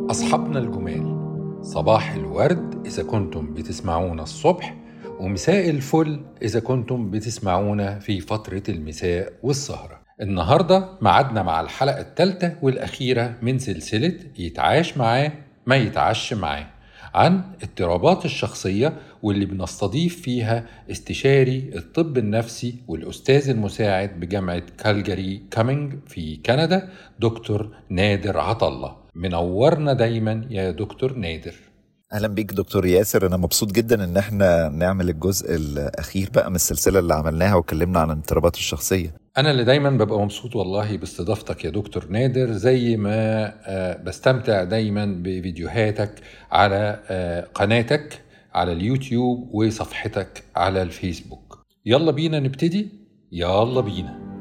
أصحابنا الجمال، صباح الورد إذا كنتم بتسمعونا الصبح، ومساء الفل إذا كنتم بتسمعونا في فترة المساء والسهرة. النهاردة معدنا مع الحلقة الثالثة والأخيرة من سلسلة يتعاش معاه ما يتعاش معاه، عن اضطرابات الشخصية، واللي بنستضيف فيها استشاري الطب النفسي والأستاذ المساعد بجامعة كالجاري كامينج في كندا، دكتور نادر عطلة. منورنا دايما يا دكتور نادر. اهلا بيك دكتور ياسر. انا مبسوط جدا ان احنا نعمل الجزء الاخير بقى من السلسله اللي عملناها وكلمنا عن الاضطرابات الشخصيه. انا اللي دايما ببقى مبسوط والله باستضافتك يا دكتور نادر، زي ما بستمتع دايما بفيديوهاتك على قناتك على اليوتيوب وصفحتك على الفيسبوك. يلا بينا نبتدي، يلا بينا.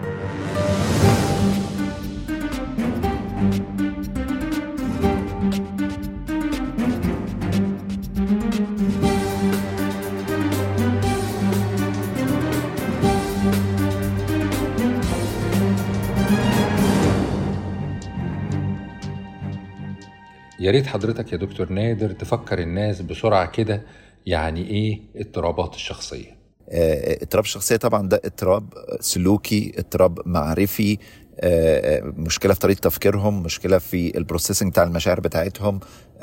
يا ريت حضرتك يا دكتور نادر تفكر الناس بسرعة كده، يعني ايه اضطرابات الشخصية؟ اضطراب الشخصيه طبعا ده اضطراب سلوكي، اضطراب معرفي، مشكله في طريقه تفكيرهم، مشكله في البروسيسنج بتاع المشاعر بتاعتهم،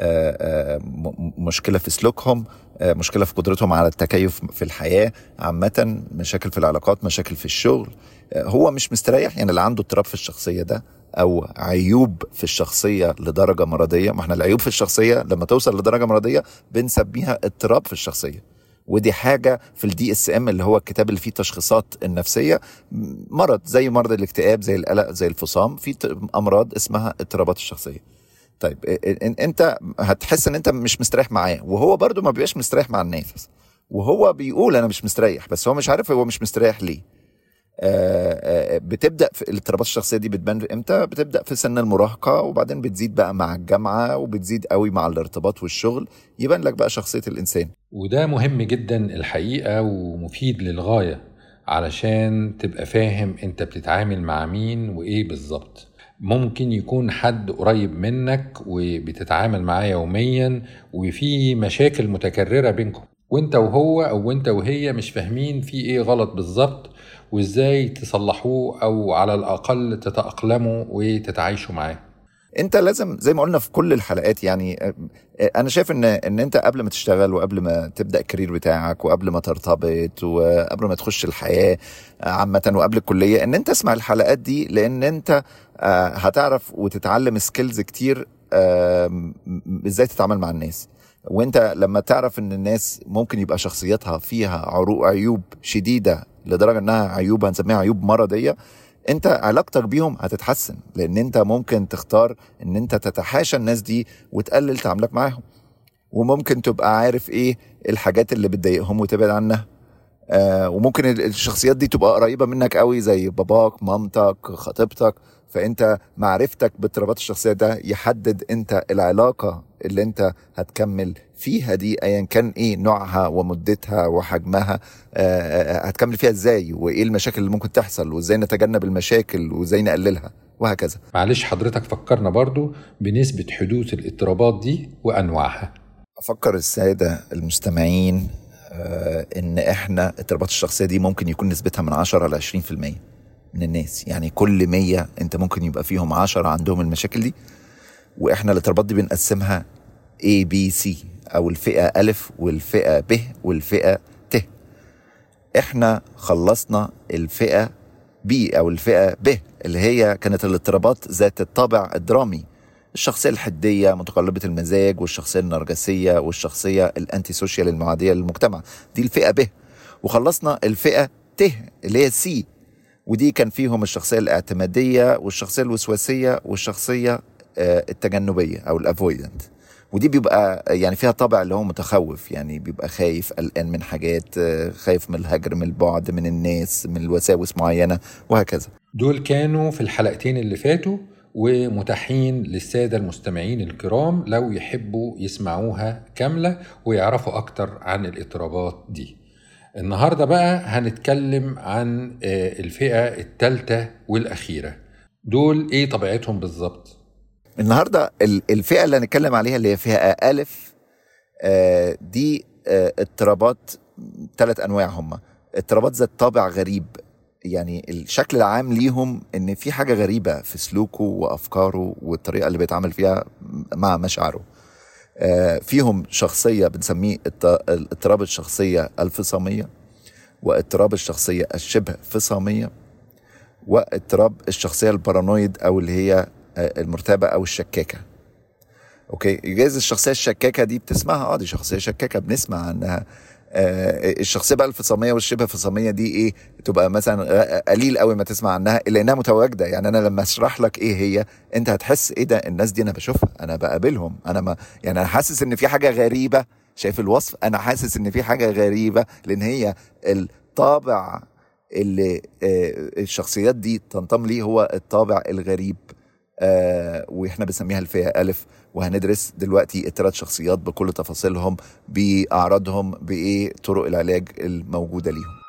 مشكله في سلوكهم، مشكله في قدرتهم على التكيف في الحياه عامه، مشاكل في العلاقات، مشاكل في الشغل. هو مش مستريح، يعني اللي عنده اضطراب في الشخصيه ده او عيوب في الشخصيه لدرجه مرضيه. ما احنا العيوب في الشخصيه لما توصل لدرجه مرضيه بنسميها اضطراب في الشخصيه، ودي حاجه في الدي اس ام اللي هو الكتاب اللي فيه تشخيصات النفسيه، مرض زي مرض الاكتئاب، زي القلق، زي الفصام، في امراض اسمها اضطرابات الشخصيه. طيب انت هتحس ان انت مش مستريح معاه، وهو برضو ما بيبقاش مستريح مع الناس، وهو بيقول انا مش مستريح، بس هو مش عارف هو مش مستريح ليه. بتبدأ في الاضطرابات الشخصية دي بتبان امتى؟ بتبدأ في سن المراهقة، وبعدين بتزيد بقى مع الجامعة، وبتزيد قوي مع الارتباط والشغل، يبان لك بقى شخصية الإنسان. وده مهم جدا الحقيقة ومفيد للغاية، علشان تبقى فاهم انت بتتعامل مع مين وايه بالظبط. ممكن يكون حد قريب منك وبتتعامل معاه يوميا، وفي مشاكل متكررة بينكم، وانت وهو او انت وهي مش فاهمين في ايه غلط بالظبط، وازاي تصلحوه او على الاقل تتأقلموا وتتعايشوا معاه. انت لازم زي ما قلنا في كل الحلقات، يعني انا شايف ان انت قبل ما تشتغل، وقبل ما تبدأ الكارير بتاعك، وقبل ما ترتبط، وقبل ما تخش الحياة عامة، وقبل الكلية، ان انت اسمع الحلقات دي، لان انت هتعرف وتتعلم سكيلز كتير ازاي تتعامل مع الناس. وانت لما تعرف ان الناس ممكن يبقى شخصيتها فيها عيوب شديدة لدرجة انها عيوب هنسميها عيوب مرضية، انت علاقتك بيهم هتتحسن، لان انت ممكن تختار ان انت تتحاشى الناس دي وتقلل تعاملك معاهم، وممكن تبقى عارف ايه الحاجات اللي بتضايقهم وتبعد عنها. وممكن الشخصيات دي تبقى قريبة منك قوي، زي باباك، مامتك، خطيبتك. فانت معرفتك باضطرابات الشخصية ده يحدد انت العلاقة اللي انت هتكمل فيها دي، ايا كان ايه نوعها ومدتها وحجمها، هتكمل فيها ازاي، وايه المشاكل اللي ممكن تحصل، وازاي نتجنب المشاكل، وازاي نقللها، وهكذا. معلش حضرتك فكرنا برضو بنسبة حدوث الاضطرابات دي وأنواعها. أفكر السادة المستمعين إن إحنا اضطرابات الشخصية دي ممكن يكون نسبتها من 10 ل 20% من الناس، يعني كل 100 أنت ممكن يبقى فيهم 10 عندهم المشاكل دي. وإحنا الاضطرابات دي بنقسمها A B C، أو الفئة ألف والفئة ب والفئة ت. إحنا خلصنا الفئة B أو الفئة ب، اللي هي كانت الاضطرابات ذات الطابع الدرامي، الشخصية الحدية متقلبة المزاج، والشخصية النرجسية، والشخصية الانتي سوشيال المعادية للمجتمع، دي الفئة ب. وخلصنا الفئة ت اللي هي سي، ودي كان فيهم الشخصية الاعتمادية، والشخصية الوسواسية، والشخصية التجنبية أو الافويدنت. ودي بيبقى يعني فيها طابع اللي هو متخوف، يعني بيبقى خايف، قلقان من حاجات، خايف من الهجر، من البعد، من الناس، من الوساوس معينة، وهكذا. دول كانوا في الحلقتين اللي فاتوا، ومتاحين للسادة المستمعين الكرام لو يحبوا يسمعوها كاملة ويعرفوا أكتر عن الاضطرابات دي. النهاردة بقى هنتكلم عن الفئة الثالثة والأخيرة. دول إيه طبيعتهم بالظبط؟ النهارده الفئه اللي هنتكلم عليها اللي هي فئه ألف، دي اضطرابات 3 انواع. هم اضطرابات ذات طابع غريب، يعني الشكل العام ليهم ان في حاجه غريبه في سلوكه وافكاره والطريقه اللي بيتعامل فيها مع مشاعره. فيهم شخصيه بنسميه اضطراب الشخصيه الفصاميه، واضطراب الشخصيه الشبه فصاميه، واضطراب الشخصيه البارانويد او اللي هي المرتابه او الشكاكه. اوكي، يجاز الشخصيه الشكاكه دي بتسمعها، دي شخصيه شكاكه بنسمع عنها. الشخصيه بقى الفصاميه والشبه فصاميه دي ايه؟ تبقى مثلا قليل قوي ما تسمع عنها الا انها متواجده. يعني انا لما اشرح لك ايه هي، انت هتحس ايه ده، الناس دي انا بشوفها، انا بقابلهم، انا ما يعني انا حاسس ان في حاجه غريبه. شايف الوصف؟ انا حاسس ان في حاجه غريبه، لان هي الطابع اللي الشخصيات دي تنضم ليه هو الطابع الغريب. واحنا بنسميها الفئة ألف، وهندرس دلوقتي ال3 شخصيات بكل تفاصيلهم، بأعراضهم، بإيه طرق العلاج الموجودة ليهم.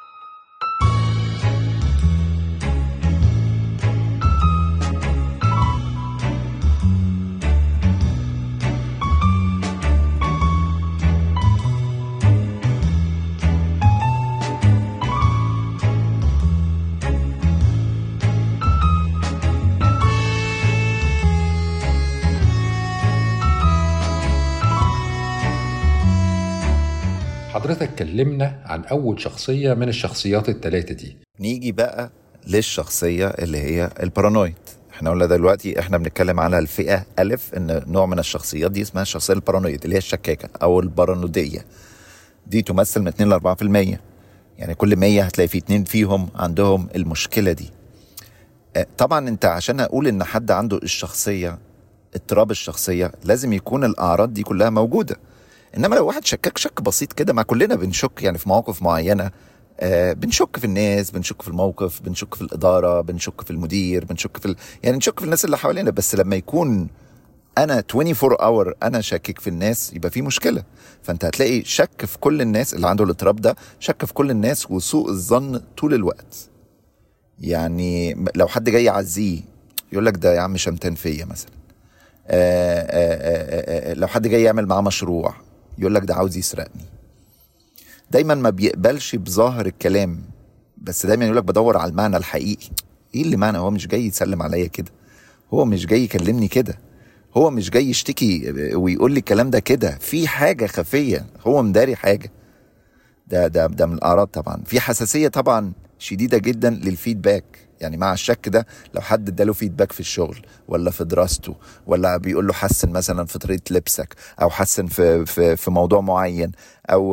حضرتك كلمنا عن أول شخصية من الشخصيات ال3 دي. نيجي بقى للشخصية اللي هي البارانويد. احنا قلنا دلوقتي احنا بنتكلم على الفئة ألف، ان نوع من الشخصيات دي اسمها الشخصية البارانويد اللي هي الشكاكة او البارانودية. دي تمثل من 2 ل 4%، يعني كل 100 هتلاقي في 2 فيهم عندهم المشكلة دي. طبعا انت عشان اقول ان حد عنده الشخصية اضطراب الشخصية لازم يكون الأعراض دي كلها موجودة. انما لو واحد شكاك شك بسيط كده، ما كلنا بنشك يعني في مواقف معينة، بنشك في الناس، بنشك في الموقف، بنشك في الإدارة، بنشك في المدير، بنشك في يعني نشك في الناس اللي حوالينا. بس لما يكون أنا 24 اور أنا شاكك في الناس يبقى في مشكلة. فأنت هتلاقي شك في كل الناس اللي عنده الاضطراب ده، شك في كل الناس وسوء الظن طول الوقت. يعني لو حد جاي يعزيه يقول لك ده يا عم شمتان فيا مثلا. لو حد جاي يعمل معاه مشروع يقول لك ده عاوز يسرقني. دايما ما بيقبلش بظاهر الكلام، بس دايما يقول لك بدور على المعنى الحقيقي. ايه اللي معنى؟ هو مش جاي يسلم عليا كده، هو مش جاي يكلمني كده، هو مش جاي يشتكي ويقول لي الكلام ده كده، في حاجة خفية، هو مداري حاجة. ده من الأعراض. طبعا في حساسية طبعا شديدة جدا للفيدباك. يعني مع الشك ده لو حد اداله فيدباك في الشغل ولا في دراسته، ولا بيقول له حسن مثلا في طريقة لبسك، او حسن في موضوع معين، او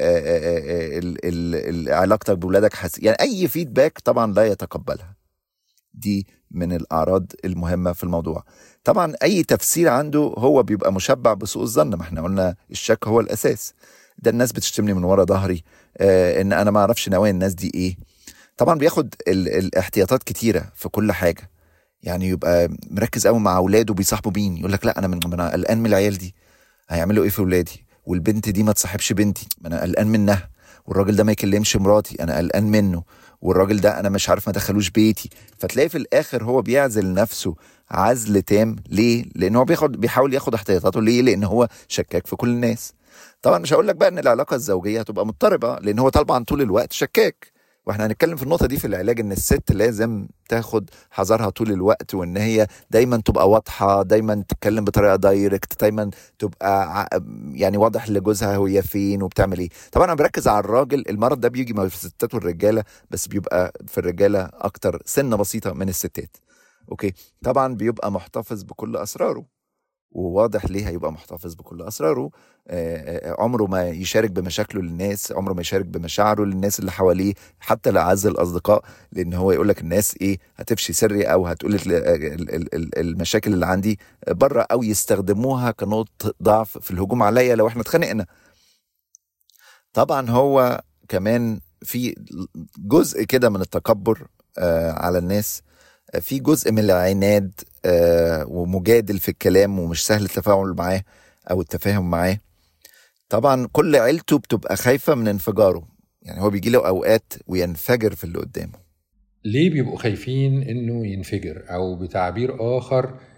علاقتك بولادك يعني اي فيدباك طبعا لا يتقبلها. دي من الأعراض المهمة في الموضوع. طبعا اي تفسير عنده هو بيبقى مشبع بسوء الظن. ما احنا قلنا الشك هو الاساس. ده الناس بتشتمني من ورا ظهري، ان انا ما اعرفش نوايا الناس دي ايه. طبعا بياخد الاحتياطات كتيرة في كل حاجة. يعني يبقى مركز قوي مع اولاده بيصاحبوا مين، يقول لك لا انا قلقان من العيال دي، هيعملوا ايه في ولادي، والبنت دي ما تصاحبش بنتي، انا قلقان منها، والراجل ده ما يكلمش مراتي، انا قلقان منه، والراجل ده انا مش عارف ما دخلوش بيتي. فتلاقي في الاخر هو بيعزل نفسه عزل تام. ليه؟ لان هو بيحاول ياخد احتياطاته. ليه؟ لان هو شكاك في كل الناس. طبعا مش هقول لك بقى ان العلاقه الزوجيه هتبقى مضطربه، لان هو طبعا طول الوقت شكاك. واحنا هنتكلم في النقطه دي في العلاج، ان الست لازم تاخد حذرها طول الوقت، وان هي دايما تبقى واضحه، دايما تتكلم بطريقه دايركت، دايما تبقى يعني واضح لجوزها هي فين وبتعمل ايه. طبعا انا بركز على الراجل، المرض ده بيجي ما في الستات والرجاله، بس بيبقى في الرجاله اكتر سنه بسيطه من الستات. اوكي، طبعا بيبقى محتفظ بكل اسراره، وواضح ليه هيبقى محتفظ بكل أسراره. عمره ما يشارك بمشاكله للناس، عمره ما يشارك بمشاعره للناس اللي حواليه، حتى لأعز الأصدقاء، لأن هو يقولك الناس إيه هتفشي سري، أو هتقول المشاكل اللي عندي بره، أو يستخدموها كنقطة ضعف في الهجوم عليا لو إحنا اتخانقنا. طبعا هو كمان في جزء كده من التكبر على الناس، في جزء من العناد ومجادل في الكلام، ومش سهل التفاعل معاه او التفاهم معاه. طبعا كل عيلته بتبقى خايفة من انفجاره، يعني هو بيجي له اوقات وينفجر في اللي قدامه. ليه بيبقوا خايفين انه ينفجر؟ او بتعبير اخر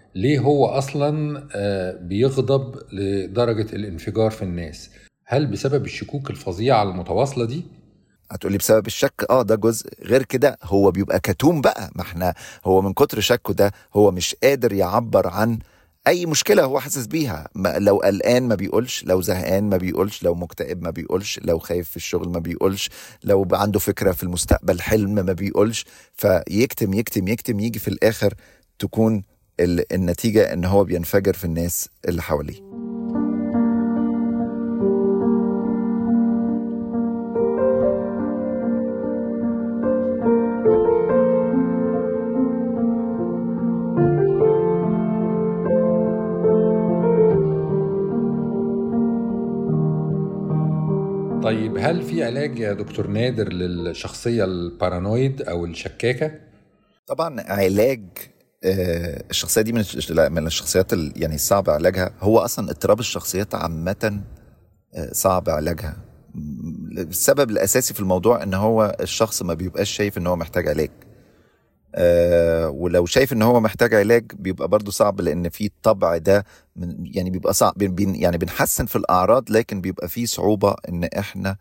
ليه هو أصلا بيغضب لدرجة الانفجار في الناس؟ هل بسبب الشكوك الفظيعة المتواصلة دي؟ هتقولي بسبب الشك، ده جزء. غير كده هو بيبقى كتوم بقى، ما احنا هو من كتر شكه ده هو مش قادر يعبر عن اي مشكلة هو حاسس بيها. لو قلقان ما بيقولش، لو زهقان ما بيقولش، لو مكتئب ما بيقولش، لو خايف في الشغل ما بيقولش، لو عنده فكرة في المستقبل حلم ما بيقولش. فيكتم يكتم يكتم، يجي في الاخر تكون النتيجة ان هو بينفجر في الناس اللي حواليه. طيب هل في علاج يا دكتور نادر للشخصية البارانويد أو الشكاكة؟ طبعا علاج الشخصية دي من الشخصيات يعني الصعب علاجها. هو أصلا اضطراب الشخصيات عامة صعب علاجها. السبب الأساسي في الموضوع إن هو الشخص ما بيبقاش شايف إن هو محتاج علاج، ولو شايف إن هو محتاج علاج بيبقى برضو صعب، لأن في الطبع ده يعني بيبقى صعب. يعني بنحسن في الأعراض، لكن بيبقى فيه صعوبة إن إحنا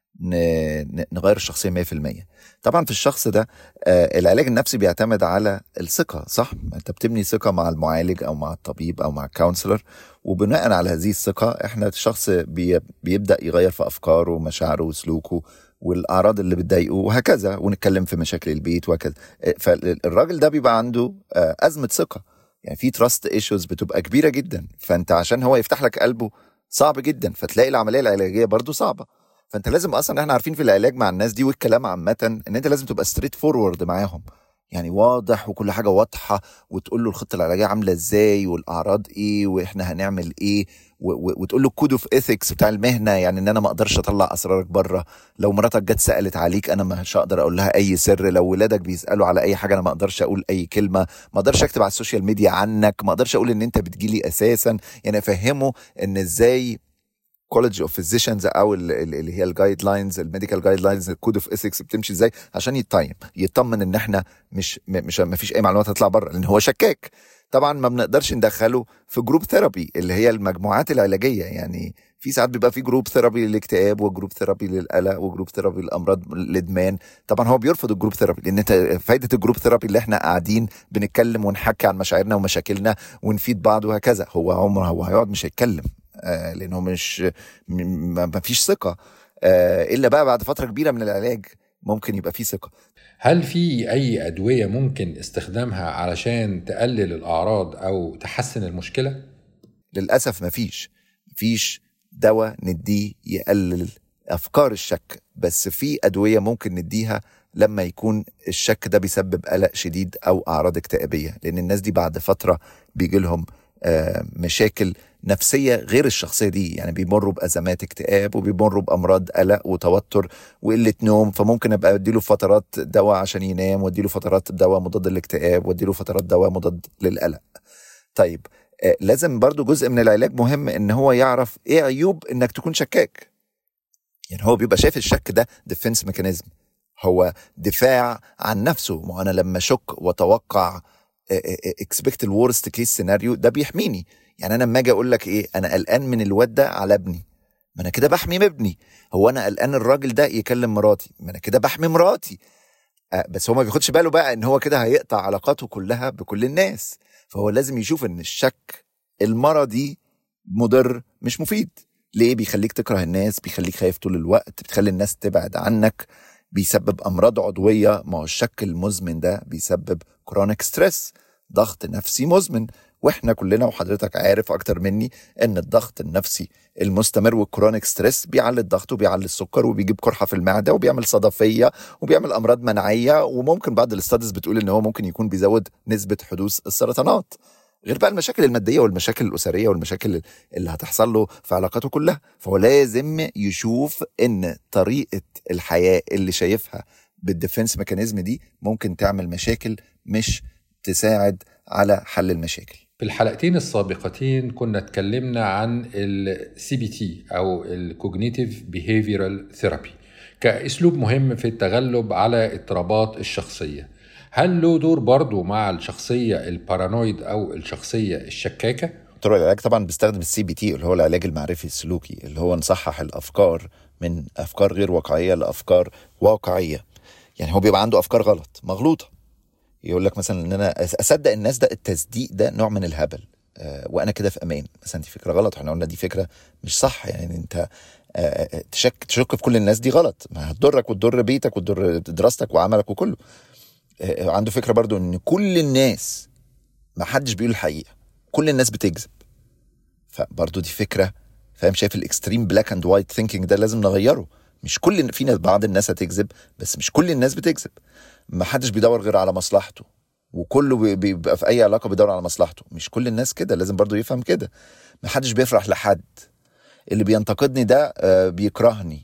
نغير الشخصية 100%. طبعا في الشخص ده العلاج النفسي بيعتمد على الثقة، صح؟ انت بتبني ثقة مع المعالج او مع الطبيب او مع الكونسلر، وبناء على هذه الثقة احنا الشخص بيبدأ يغير في افكاره ومشاعره وسلوكه والاعراض اللي بتضايقه وهكذا، ونتكلم في مشاكل البيت وهكذا. فالراجل ده بيبقى عنده أزمة ثقة، يعني في تراست ايشوز بتبقى كبيرة جدا، فانت عشان هو يفتح لك قلبه صعب جدا، فتلاقي العملية العلاجية برضو صعبة. فانت لازم اصلا، احنا عارفين في العلاج مع الناس دي والكلام عامه ان انت لازم تبقى ستريت فورورد معاهم، يعني واضح وكل حاجه واضحه، وتقول له الخطه العلاجيه عامله ازاي والاعراض ايه واحنا هنعمل ايه، وتقول له الكود اوف ايثكس بتاع المهنه، يعني ان انا ما اقدرش اطلع اسرارك بره. لو مراتك جت سالت عليك انا مش هقدر اقول لها اي سر. لو ولادك بيسالوا على اي حاجه انا ما اقدرش اقول اي كلمه. ما اقدرش اكتب على السوشيال ميديا عنك. ما اقدرش اقول ان انت بتجيلي اساسا. يعني افهمه ان ازاي كولج اوف فيزيشنز او اللي هي الجايد لاينز، الميديكال جايد لاينز، الكود اوف ايثكس بتمشي ازاي، عشان يطمن ان احنا مش ما فيش اي معلومات هتطلع بره، لان هو شكاك. طبعا ما بنقدرش ندخله في جروب ثيرابي اللي هي المجموعات العلاجيه. يعني في ساعات بيبقى في جروب ثيرابي للاكتئاب، وجروب ثيرابي للقلق، وجروب ثيرابي للامراض الادمان. طبعا هو بيرفض الجروب ثيرابي، لان انت فايده الجروب ثيرابي اللي احنا قاعدين بنتكلم ونحكي عن مشاعرنا ومشاكلنا ونفيد بعض وهكذا. هو عمره هو هيقعد مش هيتكلم، لانه مش ما فيش ثقه، الا بقى بعد فتره كبيره من العلاج ممكن يبقى فيه ثقه. هل في اي ادويه ممكن استخدامها علشان تقلل الاعراض او تحسن المشكله؟ للاسف مفيش دواء نديه يقلل افكار الشك، بس في ادويه ممكن نديها لما يكون الشك ده بيسبب قلق شديد او اعراض اكتئابيه، لان الناس دي بعد فتره بيجي لهم مشاكل نفسية غير الشخصية دي، يعني بيمروا بأزمات اكتئاب وبيمروا بأمراض قلق وتوتر وقلة نوم. فممكن أبقى أديله فترات دواء عشان ينام، وأديله فترات دواء مضاد للاكتئاب، وأديله فترات دواء مضاد للقلق. طيب لازم برضو جزء من العلاج مهم إن هو يعرف إيه عيوب إنك تكون شكاك. يعني هو بيبقى شايف الشك ده ديفنس ميكانيزم، هو دفاع عن نفسه. ما أنا لما شك وتوقع expect the worst case scenario ده بيحميني. يعني انا لما اجي اقول لك ايه، انا قلقان من الواد ده على ابني، ما انا كده بحمي ابني. هو انا قلقان الراجل ده يكلم مراتي، ما انا كده بحمي مراتي. بس هو ما بياخدش باله بقى ان هو كده هيقطع علاقاته كلها بكل الناس. فهو لازم يشوف ان الشك المرضي مضر مش مفيد. ليه؟ بيخليك تكره الناس، بيخليك خايف طول الوقت، بتخلي الناس تبعد عنك، بيسبب امراض عضويه. ما هو الشك المزمن ده بيسبب كرونيك ستريس، ضغط نفسي مزمن. واحنا كلنا وحضرتك عارف اكتر مني ان الضغط النفسي المستمر والكرونيك ستريس بيعلي الضغط وبيعلي السكر وبيجيب قرحه في المعده وبيعمل صدفيه وبيعمل امراض مناعيه، وممكن بعض الاستاديز بتقول ان هو ممكن يكون بيزود نسبه حدوث السرطانات، غير بقى المشاكل الماديه والمشاكل الاسريه والمشاكل اللي هتحصل له في علاقاته كلها. فهو لازم يشوف ان طريقه الحياه اللي شايفها بالديفنس ميكانيزم دي ممكن تعمل مشاكل مش تساعد على حل المشاكل. في الحلقتين السابقتين كنا اتكلمنا عن ال CBT أو ال Cognitive Behavioral Therapy كأسلوب مهم في التغلب على اضطرابات الشخصية. هل له دور برضو مع الشخصية البارانويد أو الشخصية الشكاكة؟ طرق العلاج طبعا بيستخدم CBT اللي هو العلاج المعرفي السلوكي، اللي هو نصحح الافكار من افكار غير واقعيه لافكار واقعيه. يعني هو بيبقى عنده افكار غلط مغلوطه، يقول لك مثلا ان انا اصدق الناس، ده التصديق ده نوع من الهبل. وانا كده في امان، مثلا دي فكره غلط، احنا قلنا دي فكره مش صح. يعني انت تشك في كل الناس دي غلط، ما هتضرك وتضر بيتك وتضر دراستك وعملك وكله. عنده فكره برضو ان كل الناس، ما حدش بيقول الحقيقه، كل الناس بتكذب. فبرضو دي فكره، فاهم؟ شايف الاكستريم بلاك اند وايت ثينكينج ده لازم نغيره. مش كل، في ناس، بعض الناس هتكذب، بس مش كل الناس بتكذب. ما حدش بيدور غير على مصلحته، وكله بيبقى في اي علاقه بيدور على مصلحته. مش كل الناس كده، لازم برضو يفهم كده. ما حدش بيفرح لحد، اللي بينتقدني ده بيكرهني،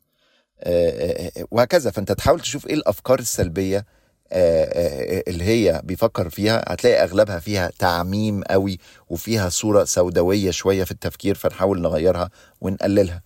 وهكذا. فانت تحاول تشوف ايه الافكار السلبيه اللي هي بيفكر فيها. هتلاقي اغلبها فيها تعميم قوي، وفيها صوره سوداويه شويه في التفكير، فنحاول نغيرها ونقللها.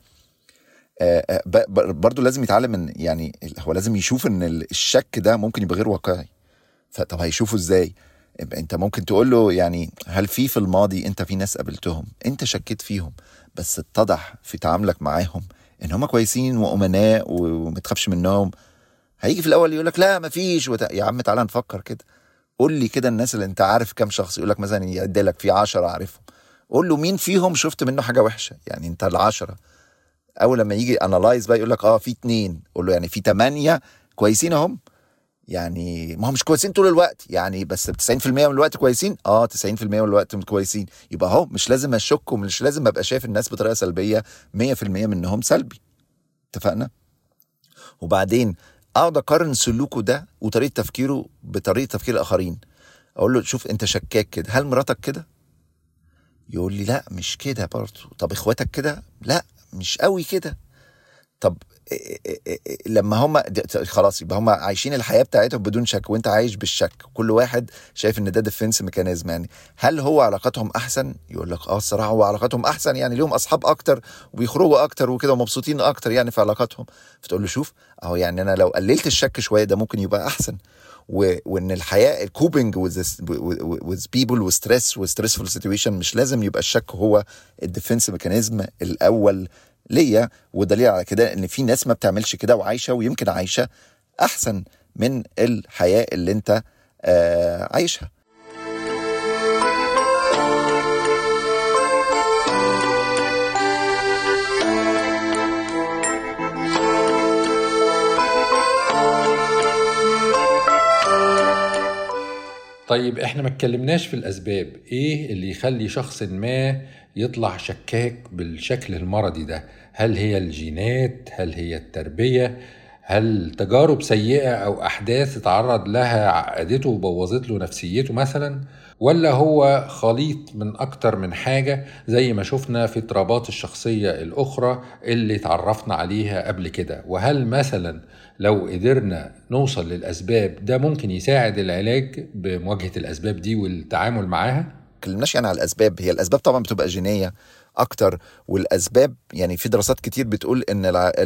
برضو لازم يتعلم ان، يعني هو لازم يشوف ان الشك ده ممكن يبقى غير واقعي. فطب هيشوفه ازاي؟ انت ممكن تقول له يعني هل في الماضي انت في ناس قابلتهم انت شكيت فيهم، بس اتضح في تعاملك معاهم ان هم كويسين وامناء ومتخافش منهم. هيجي في الاول يقولك لا مفيش يا عم تعالى نفكر كده. قول لي كده الناس اللي انت عارف كام شخص، يقولك مثلا يعدلك في 10 عارفهم، قول له مين فيهم شفت منه حاجة وحشة. يعني انت 10، اول لما يجي انالايز بقى يقولك في 2، قول له يعني في 8 كويسين اهم. يعني ما هم مش كويسين طول الوقت يعني، بس 90% من الوقت كويسين. 90% من الوقت كويسين، يبقى اهو مش لازم اشك، ومش لازم ابقى شايف الناس بطريقه سلبيه 100% منهم سلبي. اتفقنا؟ وبعدين اقعد اقارن سلوكه ده وطريقه تفكيره بطريقه تفكير الاخرين. اقول له شوف انت شكاك كده، هل مراتك كده؟ يقول لي لا مش كده برضه. طب اخواتك كده؟ لا مش قوي كده. طب لما هم خلاص، يبقى هم عايشين الحياة بتاعتهم بدون شك، وانت عايش بالشك. كل واحد شايف ان ده ديفنس ميكانيزم. يعني هل هو علاقاتهم احسن؟ يقول لك الصراحة هو علاقاتهم احسن، يعني ليهم اصحاب اكتر وبيخرجوا اكتر وكده ومبسوطين اكتر يعني في علاقاتهم. فتقول له شوف اهو، يعني انا لو قللت الشك شوية ده ممكن يبقى احسن. وان الحياة الكوبنج with people with stressful situation، مش لازم يبقى الشك هو الديفنس ميكانيزم الاول ليا. ودليل على كده ان في ناس ما بتعملش كده وعايشه، ويمكن عايشه احسن من الحياه اللي انت عايشها. طيب احنا ما اتكلمناش في الاسباب. ايه اللي يخلي شخص ما يطلع شكاك بالشكل المرضي ده؟ هل هي الجينات؟ هل هي التربية؟ هل تجارب سيئة او احداث اتعرض لها عقدته وبوظت له نفسيته مثلا؟ ولا هو خليط من اكتر من حاجة زي ما شفنا في اضطرابات الشخصية الاخرى اللي تعرفنا عليها قبل كده؟ وهل مثلا لو قدرنا نوصل للأسباب ده ممكن يساعد العلاج بمواجهة الأسباب دي والتعامل معاها؟ كلمناش يعني على الأسباب. هي الأسباب طبعا بتبقى جينية أكتر، والأسباب يعني في دراسات كتير بتقول إن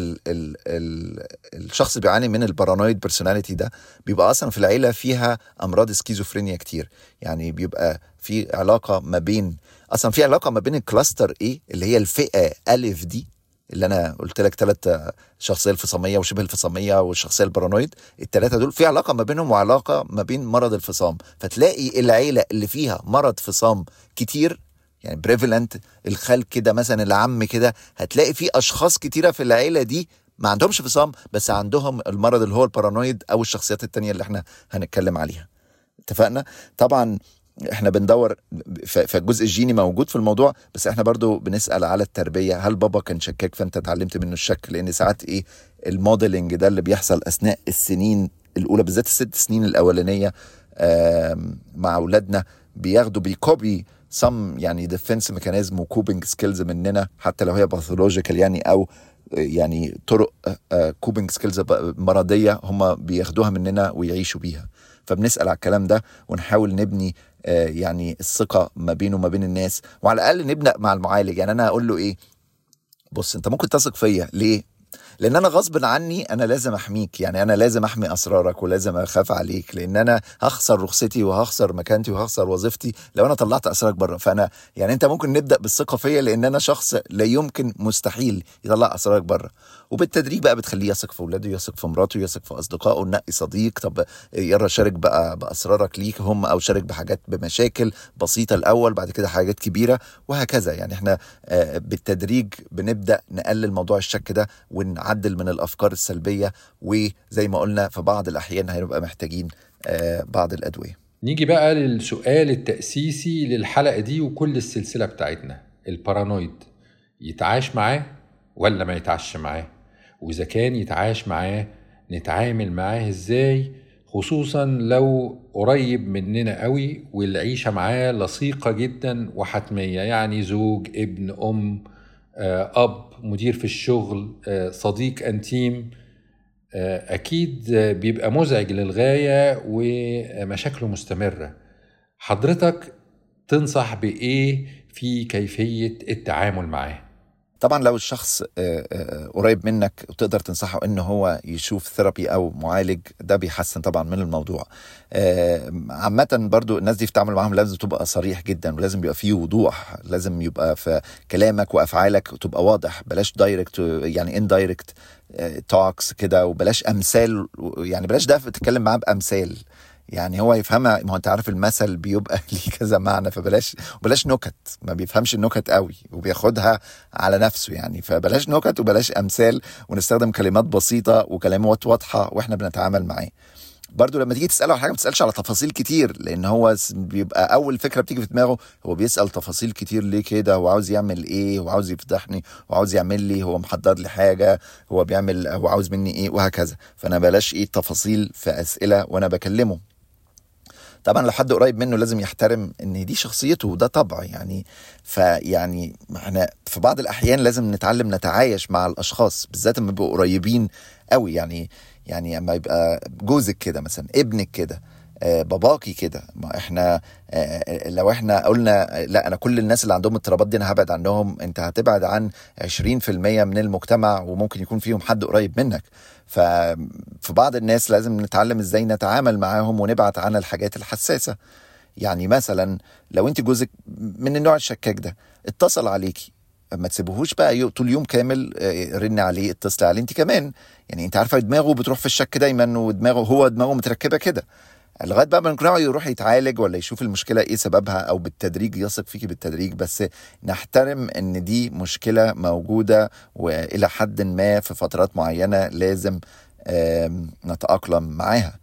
الشخص بيعاني من البارانويد بيرسوناليتي ده بيبقى أصلا في العيلة فيها أمراض سكيزوفرينيا كتير. يعني بيبقى في علاقة ما بين، أصلا في علاقة ما بين الكلاستر إيه اللي هي الفئة ألف دي، اللي انا قلت لك 3 شخصيه الفصاميه وشبه الفصاميه والشخصيه البارانويد، ال3 دول في علاقه ما بينهم وعلاقه ما بين مرض الفصام. فتلاقي العيله اللي فيها مرض فصام كتير، يعني بريفلنت، الخال كده مثلا، العم كده، هتلاقي في اشخاص كتيره في العيله دي ما عندهمش فصام بس عندهم المرض اللي هو البارانويد او الشخصيات التانية اللي احنا هنتكلم عليها. اتفقنا؟ طبعا احنا بندور في الجزء الجيني موجود في الموضوع، بس احنا برضو بنسأل على التربية. هل بابا كان شكاك فانت اتعلمت منه الشك؟ لان ساعات الموديلنج ده اللي بيحصل اثناء السنين الاولى، بالذات ال6 سنين الاولانية مع اولادنا، بياخدوا بيكوبي يعني ديفنس ميكانيزم وكوبنج سكيلز مننا، حتى لو هي باثولوجيكال يعني، او يعني طرق كوبنج سكيلز مرضية هم بياخدوها مننا ويعيشوا بيها. فبنسأل على الكلام ده ونحاول نبني يعني الثقة ما بينه وما بين الناس، وعلى الأقل نبدأ مع المعالج. يعني أنا أقول له بص أنت ممكن تثق فيا ليه؟ لان انا غصب عني انا لازم احميك، يعني انا لازم احمي اسرارك ولازم اخاف عليك، لان انا هخسر رخصتي وهخسر مكانتي وهخسر وظيفتي لو انا طلعت اسرارك بره. فانا يعني انت ممكن نبدا بالثقه فيا لان انا شخص لا يمكن مستحيل يطلع اسرارك بره، وبالتدريج بقى بتخليه يثق في اولاده، يثق في مراته، يثق في اصدقائه، نقي صديق، طب يلا شارك بقى باسرارك ليك هم، او شارك بحاجات بمشاكل بسيطه الاول بعد كده حاجات كبيره وهكذا. يعني احنا بالتدريج بنبدا نقلل موضوع الشك ده ونعدل من الافكار السلبيه، وزي ما قلنا في بعض الاحيان هنبقى محتاجين بعض الادويه. نيجي بقى للسؤال التأسيسي للحلقة دي وكل السلسلة بتاعتنا، البارانويد يتعاش معاه ولا ما يتعاش معاه؟ وإذا كان يتعاش معاه نتعامل معاه إزاي، خصوصا لو قريب مننا قوي والعيشة معاه لصيقة جدا وحتمية، يعني زوج، ابن، أم، أب، مدير في الشغل، صديق أنتيم. أكيد بيبقى مزعج للغاية ومشاكله مستمرة. حضرتك تنصح بإيه في كيفية التعامل معاه؟ طبعا لو الشخص قريب منك وتقدر تنصحه انه هو يشوف ثيرابي او معالج، ده بيحسن طبعا من الموضوع. عامة برضو الناس دي في التعامل معاهم لازم تبقى صريح جدا، ولازم يبقى فيه وضوح، لازم يبقى في كلامك وافعالك تبقى واضح، بلاش دايركت يعني اندايركت توكس كده، وبلاش امثال، يعني بلاش ده تتكلم معاه بامثال يعني هو يفهمها. ما هو انت عارف المثل بيبقى ليه كذا معنى، وبلاش نكت، ما بيفهمش النكت قوي وبياخدها على نفسه يعني، فبلاش نكت وبلاش امثال، ونستخدم كلمات بسيطة وكلمات واضحة واحنا بنتعامل معاه. برضو لما تيجي تسأله على حاجة ما تسألش على تفاصيل كتير، لان هو بيبقى اول فكرة بتيجي في دماغه هو بيسأل تفاصيل كتير ليه كده، هو عاوز يعمل ايه، هو عاوز يفضحني، هو عاوز يعمل لي، هو محضر لي حاجة، هو عاوز مني ايه وهكذا. فانا بلاش ايه التفاصيل في اسئلة وانا بكلمه. طبعا لو حد قريب منه لازم يحترم ان دي شخصيته وده طبع يعني. فيعني احنا في بعض الاحيان لازم نتعلم نتعايش مع الاشخاص، بالذات لما يبقوا قريبين قوي. يعني اما يبقى جوزك كده مثلا، ابنك كده، باباكي كده، ما احنا لو احنا قلنا لا انا كل الناس اللي عندهم اضطرابات دي انا هبعد عنهم، انت هتبعد عن 20% من المجتمع وممكن يكون فيهم حد قريب منك. ففي بعض الناس لازم نتعلم ازاي نتعامل معاهم ونبعد عن الحاجات الحساسة. يعني مثلا لو انت جوزك من النوع الشكاك ده اتصل عليكي، ما تسيبوهوش بقى طول يوم كامل رن عليه، اتصل عليه انت كمان. يعني انت عارفة دماغه بتروح في الشك دايما، دماغه متركبة كده لغايه بقى ما نقنعه يروح يتعالج ولا يشوف المشكله ايه سببها، او بالتدريج يثق فيكي بالتدريج. بس نحترم ان دي مشكله موجوده، والى حد ما في فترات معينه لازم نتاقلم معاها.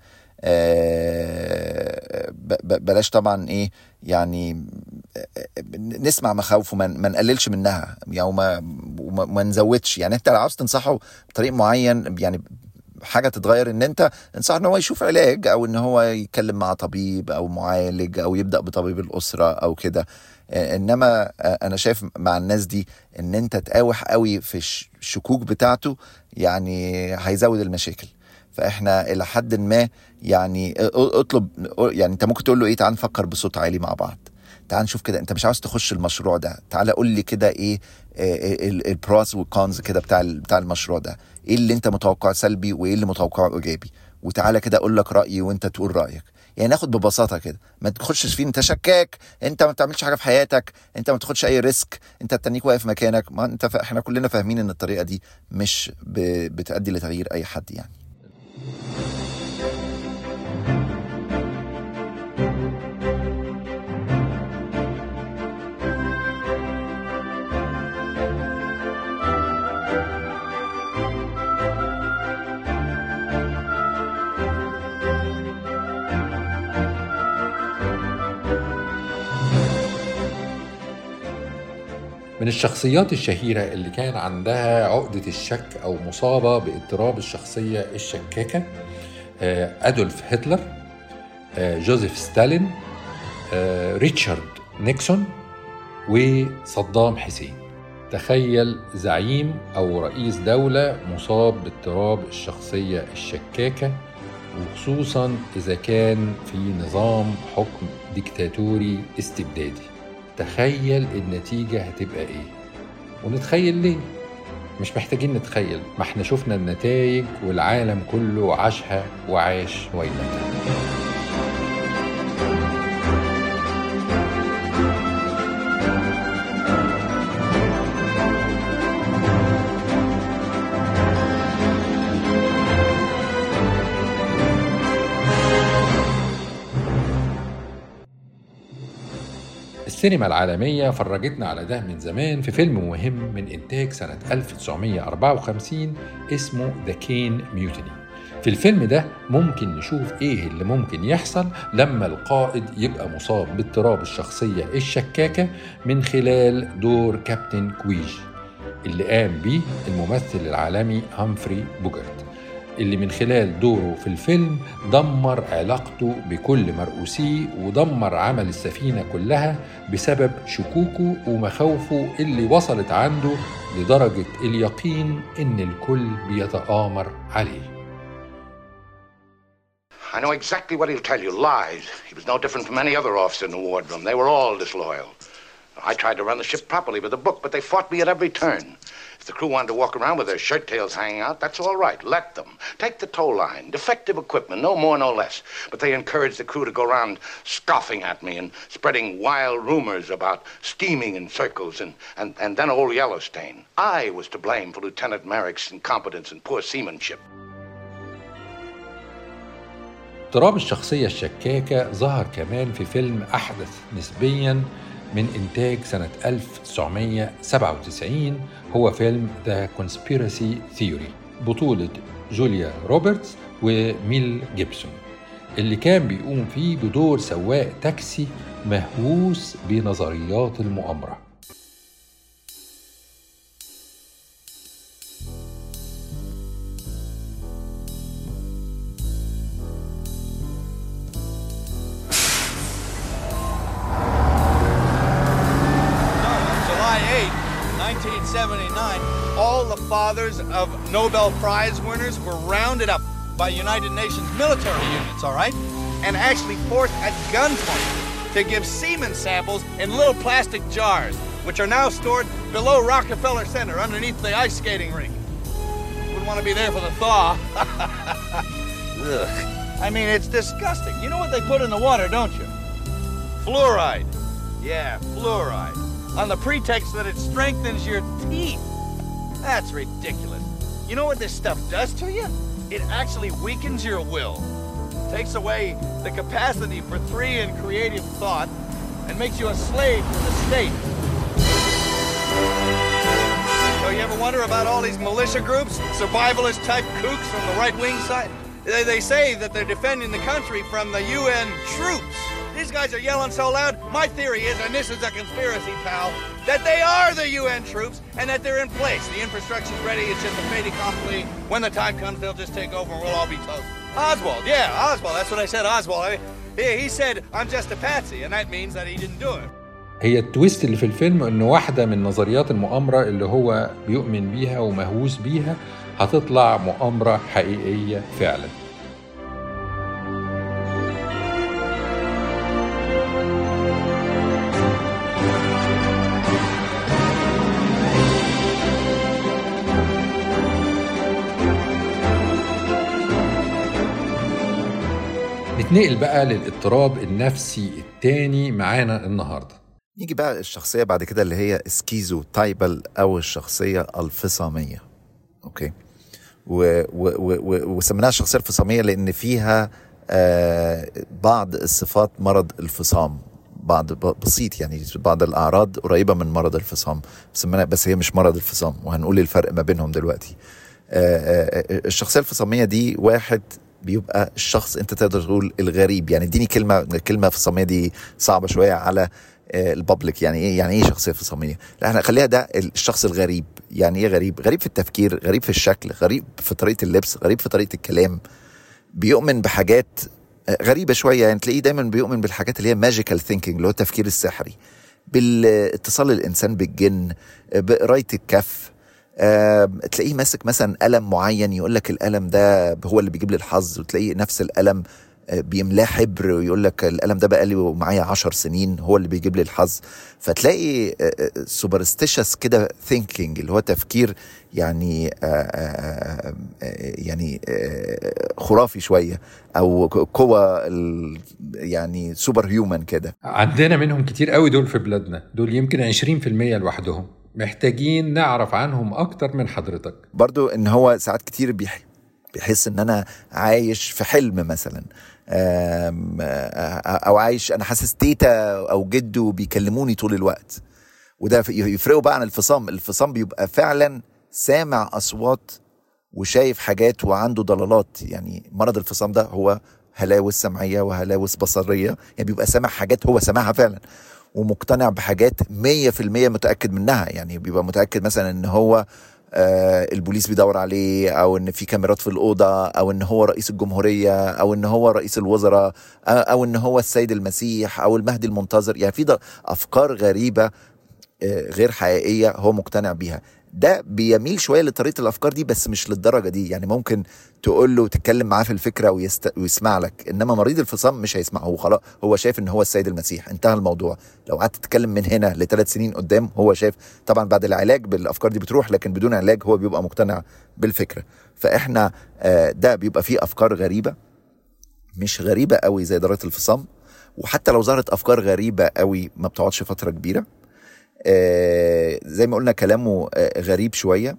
بلاش طبعا ايه يعني نسمع مخاوفه، ما نقللش منها يعني، وما نزودش. يعني انت لو عاوز تنصحه بطريق معين يعني حاجة تتغير، ان انت انصح ان هو يشوف علاج، او ان هو يتكلم مع طبيب او معالج، او يبدأ بطبيب الأسرة او كده. انما انا شايف مع الناس دي ان انت تقاوح قوي في الشكوك بتاعته يعني هيزود المشاكل. فاحنا الى حد ما يعني اطلب، يعني انت ممكن تقول له ايه، تعال نفكر بصوت عالي مع بعض، تعال نشوف كده، انت مش عاوز تخش المشروع ده، تعال قول لي كده ايه البروس والكونز كده بتاع المشروع ده، ايه اللي انت متوقع سلبي وايه اللي متوقع ايجابي، وتعالى كده اقول لك رايي وانت تقول رايك. يعني ناخد ببساطه كده، ما تخشش فيه انت شكاك، انت ما بتعملش حاجه في حياتك، انت ما تاخدش اي ريسك، انت تنيك واقف مكانك. ما انت احنا كلنا فاهمين ان الطريقه دي مش بتؤدي لتغيير اي حد يعني. من الشخصيات الشهيرة اللي كان عندها عقدة الشك أو مصابة باضطراب الشخصية الشكاكة أدولف هتلر، جوزيف ستالين، ريتشارد نيكسون، وصدام حسين. تخيل زعيم أو رئيس دولة مصاب باضطراب الشخصية الشكاكة، وخصوصا إذا كان في نظام حكم ديكتاتوري استبدادي. تخيل النتيجة هتبقى ايه، ونتخيل ليه. مش محتاجين نتخيل، ما احنا شفنا النتائج والعالم كله عاشها وعاش ويلتها. السينما العالمية فرجتنا على ده من زمان في فيلم مهم من إنتاج سنة 1954 اسمه The Caine Mutiny. في الفيلم ده ممكن نشوف إيه اللي ممكن يحصل لما القائد يبقى مصاب باضطراب الشخصية الشكاكة من خلال دور كابتن كويج اللي قام بيه الممثل العالمي هامفري بوجارت، اللي من خلال دوره في الفيلم دمر علاقته بكل مرؤوسيه ودمر عمل السفينة كلها بسبب شكوكه ومخاوفه اللي وصلت عنده لدرجة اليقين إن الكل بيتآمر عليه. I know exactly what he'll tell you. Lies. He was no different from any other officer in the wardroom. They were all disloyal. I tried to run the ship properly with a book, but they fought me at every turn. If the crew wanted to walk around with their shirt tails hanging out, that's all right. Let them. Take the tow line. Defective equipment, no more, no less. But they encouraged the crew to go around scoffing at me and spreading wild rumors about steaming in circles and then old Yellowstain. I was to blame for Lieutenant Merrick's incompetence and poor seamanship. اضطراب الشخصية الشكاكة ظهر كمان في فيلم أحدث نسبياً من إنتاج سنة 1997، هو فيلم The Conspiracy Theory بطولة جوليا روبرتس وميل جيبسون، اللي كان بيقوم فيه بدور سواق تاكسي مهووس بنظريات المؤامرة. All the fathers of Nobel Prize winners were rounded up by United Nations military units, all right? And actually forced at gunpoint to give semen samples in little plastic jars, which are now stored below Rockefeller Center underneath the ice skating rink. Wouldn't want to be there for the thaw. Ugh. I mean, it's disgusting. You know what they put in the water, don't you? Fluoride. Yeah, fluoride. On the pretext that it strengthens your teeth. That's ridiculous. You know what this stuff does to you? It actually weakens your will, takes away the capacity for free and creative thought, and makes you a slave to the state. So you ever wonder about all these militia groups, survivalist-type kooks from the right-wing side? They say that they're defending the country from the UN troops. These guys are yelling so loud, my theory is, and this is a conspiracy, pal, that they are the UN troops and that they're in place. The infrastructure's ready, it's just a fait accompli. When the time comes, they'll just take over and we'll all be toast. Oswald, yeah, Oswald, that's what I said, Oswald. He said, I'm just a patsy, and that means that he didn't do it. هي التويست اللي في الفيلم إنه واحدة من نظريات المؤامرة اللي هو بيؤمن بيها ومهووس بيها هتطلع مؤامرة حقيقية فعلاً. نتنقل بقى للاضطراب النفسي التاني معانا النهاردة. نيجي بقى الشخصية بعد كده اللي هي سكيزو تايبل أو الشخصية الفصامية. أوكي. وسميناها الشخصية الفصامية لأن فيها بعض الصفات مرض الفصام، بعض بسيط يعني بعض الأعراض قريبة من مرض الفصام، بس هي مش مرض الفصام، وهنقول الفرق ما بينهم دلوقتي. الشخصية الفصامية دي واحد بيبقى الشخص انت تقدر تقول الغريب، يعني اديني كلمة فصامية دي صعبة شوية على البابليك. يعني ايه شخصية فصامية؟ لا احنا خليها ده الشخص الغريب. يعني ايه غريب؟ غريب في التفكير، غريب في الشكل، غريب في طريقة اللبس، غريب في طريقة الكلام، بيؤمن بحاجات غريبة شوية. يعني تلاقيه دايما بيؤمن بالحاجات اللي هي ماجيكال ثينكينج، اللي هو التفكير السحري، بالاتصال الانسان بالجن، بقراية الكف. تلاقيه ماسك مثلا قلم معين يقول لك القلم ده هو اللي بيجيب لي الحظ، وتلاقيه نفس القلم بيملاه حبر ويقول لك القلم ده بقى لي معايا 10 سنين هو اللي بيجيب لي الحظ. فتلاقي سوبرستيشس كده ثينكينج اللي هو تفكير يعني يعني خرافي شويه او قوه يعني سوبر هيومن كده. عندنا منهم كتير قوي دول في بلادنا، دول يمكن 20% لوحدهم، محتاجين نعرف عنهم اكتر من حضرتك. برضو ان هو ساعات كتير بيحس ان انا عايش في حلم مثلا، او عايش انا حاسس تيتا او جده بيكلموني طول الوقت. وده يفرقوا بقى عن الفصام. الفصام بيبقى فعلا سامع اصوات وشايف حاجات وعنده ضلالات. يعني مرض الفصام ده هو هلاوس سمعيه وهلاوس بصريه، يعني بيبقى سامع حاجات هو سامعها فعلا ومقتنع بحاجات 100% متاكد منها. يعني بيبقى متاكد مثلا ان هو البوليس بيدور عليه، او ان في كاميرات في الاوضه، او ان هو رئيس الجمهوريه، او ان هو رئيس الوزراء، او ان هو السيد المسيح او المهدي المنتظر. يعني في افكار غريبه غير حقيقيه هو مقتنع بيها. ده بيميل شويه لطريقه الافكار دي بس مش للدرجه دي. يعني ممكن تقول له وتتكلم معاه في الفكره ويسمع لك، انما مريض الفصام مش هيسمع. هو خلاص هو شايف ان هو السيد المسيح، انتهى الموضوع. لو قعدت تتكلم من هنا ل3 سنين قدام هو شايف، طبعا بعد العلاج بالافكار دي بتروح، لكن بدون علاج هو بيبقى مقتنع بالفكره. فاحنا ده بيبقى فيه افكار غريبه، مش غريبه قوي زي درجه الفصام. وحتى لو ظهرت افكار غريبه قوي ما بتقعدش فتره كبيره. زي ما قلنا كلامه غريب شوية.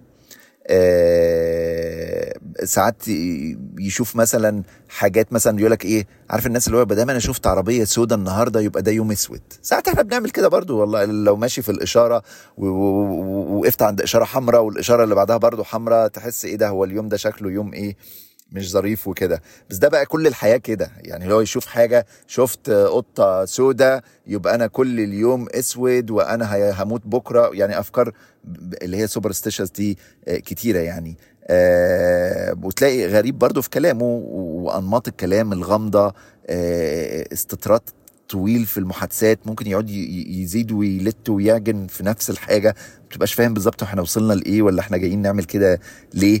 ساعات يشوف مثلا حاجات، مثلا يقولك ايه، عارف الناس اللي هو بدام انا شفت عربية سودة النهاردة يبقى ده يوم اسود. ساعات احنا بنعمل كده برضو والله. لو ماشي في الاشارة وقفت عند اشارة حمراء والاشارة اللي بعدها برضو حمراء، تحس ايه ده، هو اليوم ده شكله يوم ايه مش ظريف وكده. بس ده بقى كل الحياة كده. يعني لو يشوف حاجة، شفت قطة سودة يبقى أنا كل اليوم أسود وأنا هموت بكرة. يعني أفكار اللي هي سوبرستيشس دي كتيرة يعني. وتلاقي غريب برضو في كلامه وأنماط الكلام الغامضة، استطراد طويل في المحادثات، ممكن يقعد يزيد ويلت ويعجن في نفس الحاجة، ما بتبقاش فاهم بالظبط احنا وصلنا لإيه ولا احنا جايين نعمل كده ليه.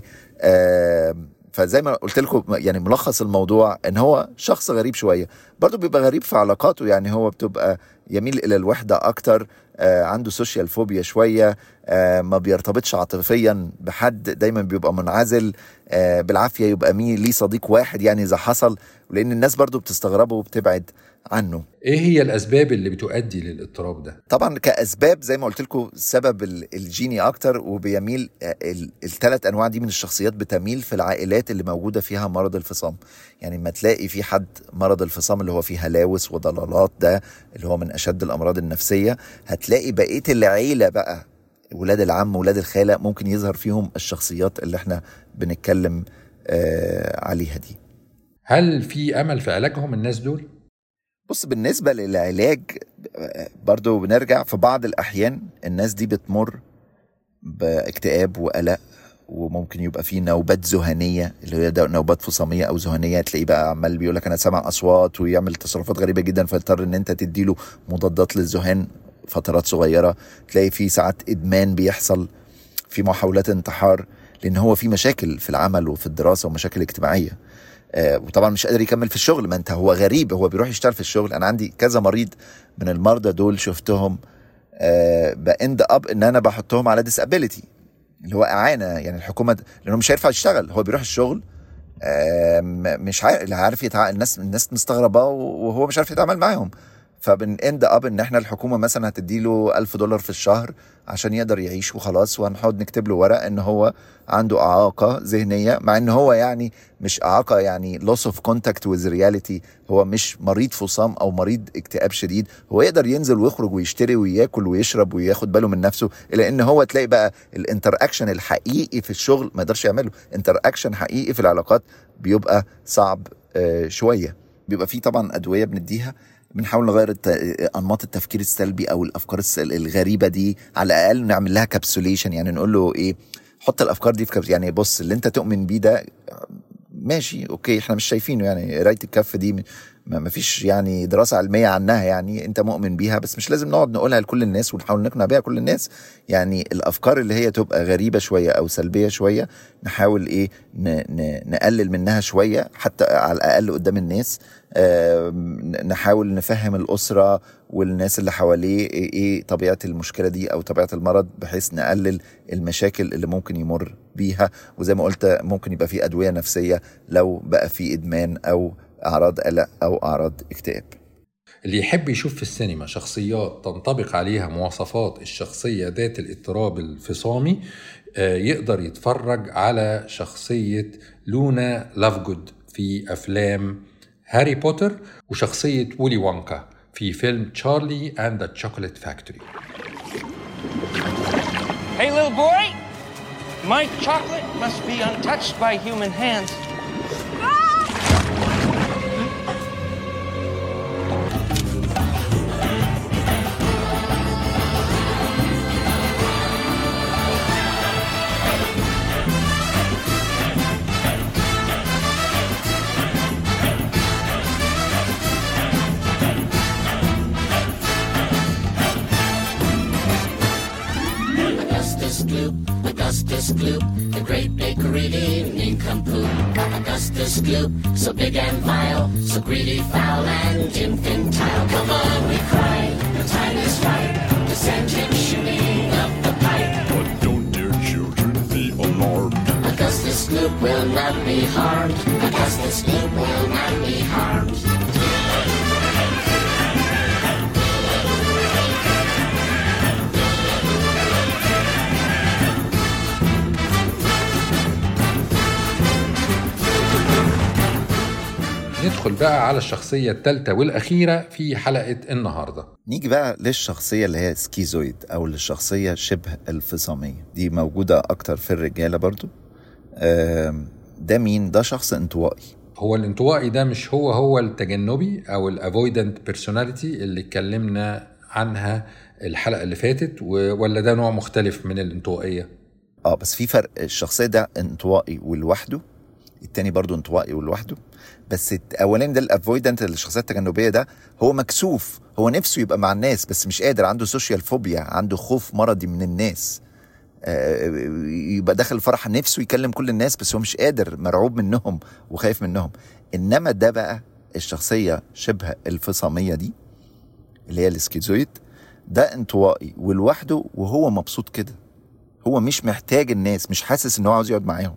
فزي ما قلت لكم يعني ملخص الموضوع ان هو شخص غريب شوية. برضو بيبقى غريب في علاقاته، يعني هو بتبقى يميل الى الوحدة اكتر، عنده سوشيال فوبيا شوية، ما بيرتبطش عاطفيا بحد، دايما بيبقى منعزل، بالعافية يبقى ليه صديق واحد يعني اذا حصل، لان الناس برضو بتستغربه وبتبعد عنه. ايه هي الاسباب اللي بتؤدي للاضطراب ده؟ طبعا كاسباب زي ما قلت لكم سبب الجيني اكتر، وبيميل ال3 انواع دي من الشخصيات بتميل في العائلات اللي موجوده فيها مرض الفصام. يعني ما تلاقي في حد مرض الفصام اللي هو فيه هلاوس وضلالات، ده اللي هو من اشد الامراض النفسيه، هتلاقي بقيه العيله بقى ولاد العم ولاد الخاله ممكن يظهر فيهم الشخصيات اللي احنا بنتكلم عليها دي. هل في امل في علاجهم الناس دول؟ بص، بالنسبة للعلاج برضو بنرجع في بعض الأحيان الناس دي بتمر باكتئاب وقلق، وممكن يبقى فيه نوبات ذهانية اللي هي نوبات فصامية أو ذهانية. تلاقيه بقى عمال بيقولك أنا سامع أصوات ويعمل تصرفات غريبة جدا، فيضطر إن أنت تديله مضادات للذهان فترات صغيرة. تلاقي فيه ساعات إدمان بيحصل، في محاولات انتحار، لأن هو في مشاكل في العمل وفي الدراسة ومشاكل اجتماعية. وطبعا مش قادر يكمل في الشغل. ما انت هو غريب، هو بيروح يشتغل في الشغل. انا عندي كذا مريض من المرضى دول شفتهم باند اب ان انا بحطهم على ديسابيليتي اللي هو اعانه، يعني الحكومه، لانه مش هينفع يشتغل. هو بيروح الشغل مش عارف يتعامل، الناس مستغربه وهو مش عارف يتعامل معاهم. فبنند اب ان احنا الحكومه مثلا هتديله $1000 في الشهر عشان يقدر يعيش وخلاص، وهنحاول نكتب له ورق ان هو عنده اعاقه ذهنيه، مع ان هو يعني مش اعاقه، يعني loss of contact with reality. هو مش مريض فصام او مريض اكتئاب شديد، هو يقدر ينزل ويخرج ويشتري وياكل ويشرب وياخد باله من نفسه، الا ان هو تلاقي بقى الانتراكشن الحقيقي في الشغل ما يقدرش يعمله. انتراكشن حقيقي في العلاقات بيبقى صعب شويه. بيبقى فيه طبعا ادويه بنديها، بنحاول نغير انماط التفكير السلبي او الافكار الغريبه دي، على الاقل نعمل لها كابسوليشن. يعني نقول له ايه، حط الافكار دي في يعني بص اللي انت تؤمن بيه ده ماشي اوكي، احنا مش شايفينه، يعني قرايه الكف دي ما فيش يعني دراسة علمية عنها، يعني انت مؤمن بيها بس مش لازم نقعد نقولها لكل الناس ونحاول نقنع بيها كل الناس. يعني الافكار اللي هي تبقى غريبة شوية او سلبية شوية نحاول ايه نقلل منها شوية حتى على الاقل قدام الناس. نحاول نفهم الاسرة والناس اللي حواليه ايه طبيعة المشكلة دي او طبيعة المرض، بحيث نقلل المشاكل اللي ممكن يمر بيها. وزي ما قلت ممكن يبقى في ادوية نفسية لو بقى في ادمان او اعراض قلق او اعراض اكتئاب. اللي يحب يشوف في السينما شخصيات تنطبق عليها مواصفات الشخصية ذات الاضطراب الفصامي يقدر يتفرج على شخصية لونا لافجود في أفلام هاري بوتر، وشخصية وولي وونكا في فيلم تشارلي and the Chocolate Factory. Hey little boy, my chocolate must be untouched by human hands. Augustus Gloop, the great bakery nincompoop. Augustus Gloop, so big and vile, so greedy, foul, and infantile. Come on, we cry, the time is right to send him shooting up the pipe. But don't, dear children, be alarmed. Augustus Gloop will not be harmed. Augustus Gloop will not be harmed. ندخل بقى على الشخصية الثالثة والأخيرة في حلقة النهاردة. نيجي بقى للشخصية اللي هي سكيزويد أو للشخصية شبه الفصامية. دي موجودة أكتر في الرجالة برضو. ده مين؟ ده شخص انطوائي. هو الانطوائي ده مش هو التجنبي أو الافويدنت بيرسوناليتي اللي اتكلمنا عنها الحلقة اللي فاتت، ولا ده نوع مختلف من الانطوائية؟ بس في فرق. الشخصية ده انطوائي ولوحده، التاني برضو انطوائي ولوحده. بس اولين ده الافويدنت، الشخصيه التجنبيه، ده هو مكسوف، هو نفسه يبقى مع الناس بس مش قادر، عنده سوشيال فوبيا، عنده خوف مرضي من الناس. يبقى داخل الفرح نفسه يكلم كل الناس بس هو مش قادر، مرعوب منهم وخايف منهم. انما ده بقى الشخصيه شبه الفصاميه دي اللي هي السكيزويد، ده انطوائي ولوحده وهو مبسوط كده، هو مش محتاج الناس، مش حاسس ان هو عاوز يقعد معاهم.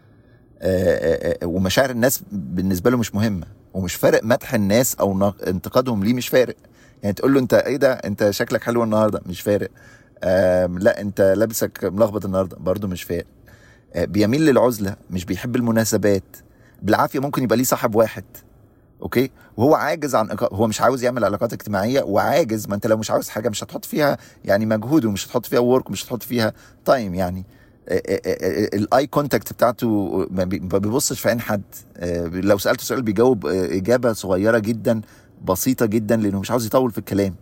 ومشاعر الناس بالنسبه له مش مهمه، ومش فارق مدح الناس او انتقادهم ليه، مش فارق. يعني تقول له انت ايه ده، انت شكلك حلو النهارده، مش فارق. لا انت لابسك ملخبط النهارده، برضو مش فارق. بيميل للعزله، مش بيحب المناسبات، بالعافيه ممكن يبقى ليه صاحب واحد، اوكي، وهو عاجز عن هو مش عاوز يعمل علاقات اجتماعيه وعاجز. ما انت لو مش عاوز حاجه مش هتحط فيها يعني مجهود، ومش هتحط فيها ورك، ومش هتحط فيها تايم. يعني الاي كونتاكت بتاعته ما بيبصش في عين حد. لو سألته سؤال بيجاوب اجابة صغيرة جدا بسيطة جدا، لانه مش عاوز يطول في الكلام.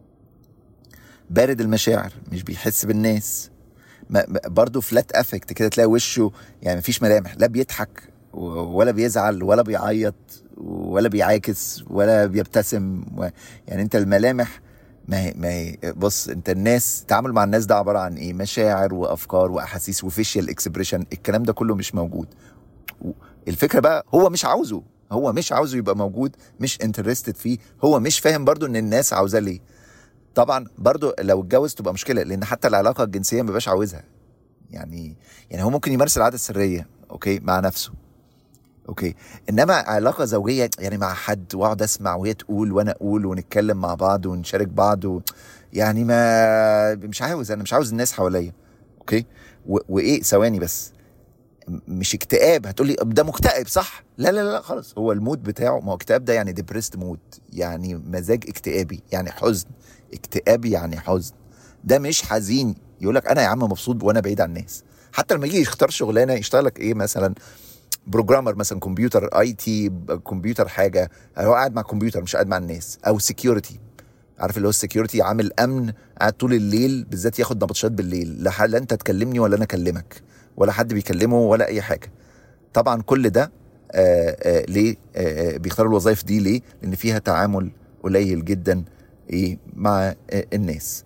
بارد المشاعر، مش بيحس بالناس. برضو فلات افكت كده، تلاقي وشه يعني مفيش ملامح، لا بيضحك ولا بيزعل ولا بيعيط ولا بيعاكس ولا بيبتسم. يعني انت الملامح ما بص، انت الناس، تعامل مع الناس ده عبارة عن ايه؟ مشاعر وافكار واحاسيس وفيشيال اكسبريشن. الكلام ده كله مش موجود. الفكرة بقى هو مش عاوزه يبقى موجود، مش انترستد فيه. هو مش فاهم برضو ان الناس عاوزاه ليه. طبعا برضو لو اتجوز تبقى مشكلة، لان حتى العلاقة الجنسية ما بيبقاش عاوزها. يعني هو ممكن يمارس العادة السرية اوكي مع نفسه، اوكي، انما علاقه زوجيه يعني مع حد واقعد اسمع وهي تقول وانا اقول ونتكلم مع بعض ونشارك بعض يعني ما مش عاوز، انا مش عاوز الناس حواليا، اوكي. وايه ثواني بس، مش اكتئاب. هتقولي ده مكتئب صح؟ لا خلاص، هو المود بتاعه، ما هو اكتئاب ده يعني ديبريست مود، يعني مزاج اكتئابي، يعني حزن. اكتئابي يعني حزن. ده مش حزين يقولك انا يا عم مبسوط وانا بعيد عن الناس. حتى لما يجي يختار شغلانه يشتغلك ايه، مثلا بروجرامر، مثلا كمبيوتر اي تي، كمبيوتر حاجه، هو قاعد مع كمبيوتر مش قاعد مع الناس. او سكيورتي، عارف اللي هو السكيورتي، عامل امن، قاعد طول الليل بالذات ياخد نبطشات بالليل، لا انت تكلمني ولا انا اكلمك ولا حد بيكلمه ولا اي حاجه. طبعا كل ده ليه بيختاروا الوظائف دي؟ ليه؟ لان فيها تعامل قليل جدا مع الناس.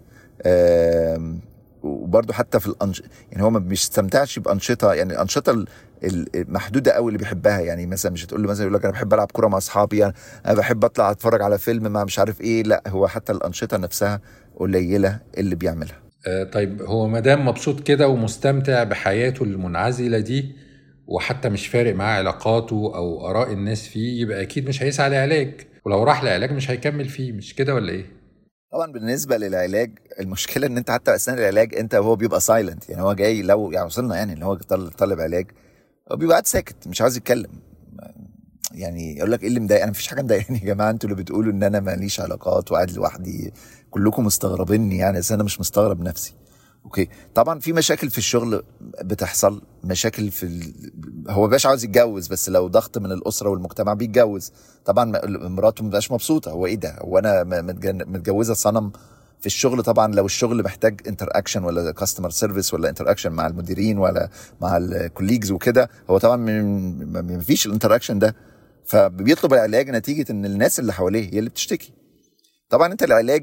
وبرضه حتى في يعني هو ما بيستمتعش بانشطه، يعني الانشطه المحدوده قوي اللي بيحبها. يعني مثلا مش هتقول له مثلا يقول لك انا بحب العب كوره مع اصحابي، انا بحب اطلع اتفرج على فيلم مع مش عارف ايه. لا، هو حتى الانشطه نفسها قليله اللي بيعملها. طيب هو مادام مبسوط كده ومستمتع بحياته المنعزله دي، وحتى مش فارق معاه علاقاته او اراء الناس فيه، يبقى اكيد مش هيسعى لعلاج، ولو راح لعلاج مش هيكمل فيه، مش كده ولا ايه؟ طبعا بالنسبه للعلاج المشكله ان انت حتى اثناء العلاج انت هو بيبقى سايلنت. يعني هو جاي لو يعني وصلنا يعني اللي هو طالب علاج هو بيبقى قاعد ساكت مش عاوز يتكلم. يعني يقول لك ايه اللي مضايق؟ انا مفيش حاجه مضايقاني يا جماعه، انتوا اللي بتقولوا ان انا ماليش علاقات وقاعد لوحدي كلكم مستغربيني، يعني بس انا مش مستغرب نفسي. اوكي، طبعا في مشاكل في الشغل بتحصل، مشاكل هو مبقاش عاوز يتجوز، بس لو ضغط من الاسره والمجتمع بيتجوز. طبعا مراته مبقاش مبسوطه، هو ايه ده؟ هو انا متجوزه صنم في الشغل؟ طبعا لو الشغل محتاج انتر اكشن ولا كاستمر سيرفيس ولا انتر اكشن مع المديرين ولا مع الكوليجز وكده، هو طبعا ما فيش الانتر اكشن ده، فبيطلب العلاج نتيجه ان الناس اللي حواليه هي اللي بتشتكي. طبعا انت العلاج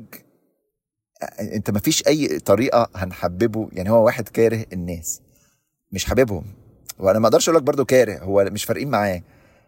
انت ما فيش اي طريقه هنحببه. يعني هو واحد كاره الناس مش حاببهم، وانا ما اقدرش اقول لك برضو كاره، هو مش فارقين معاه.